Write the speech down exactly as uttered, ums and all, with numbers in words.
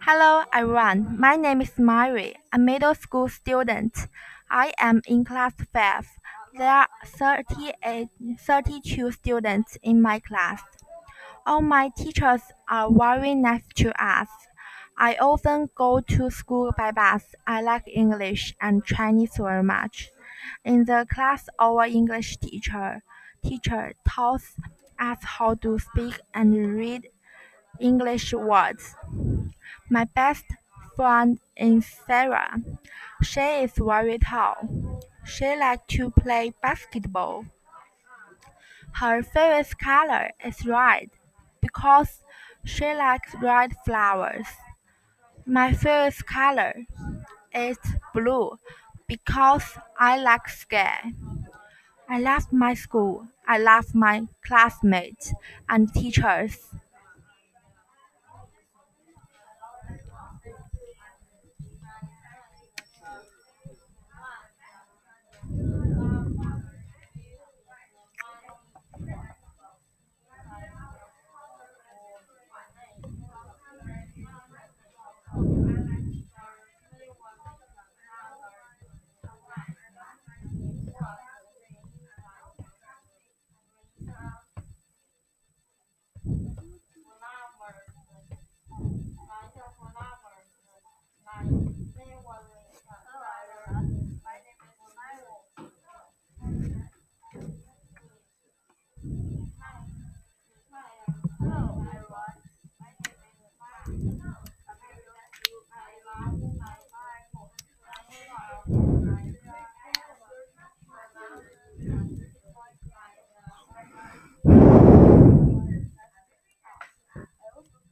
Hello everyone, my name is Mary, a middle school student. I am in class five. There are thirty-eight, thirty-two students in my class. All my teachers are very nice to us. I often go to school by bus. I like English and Chinese very much. In the class, our English teacher teacher taught us how to speak and read English words. My best friend is Sarah. She is very tall. She likes to play basketball. Her favorite color is red because she likes red flowers. My favorite color is blue because I like sky. I love my school. I love my classmates and teachers.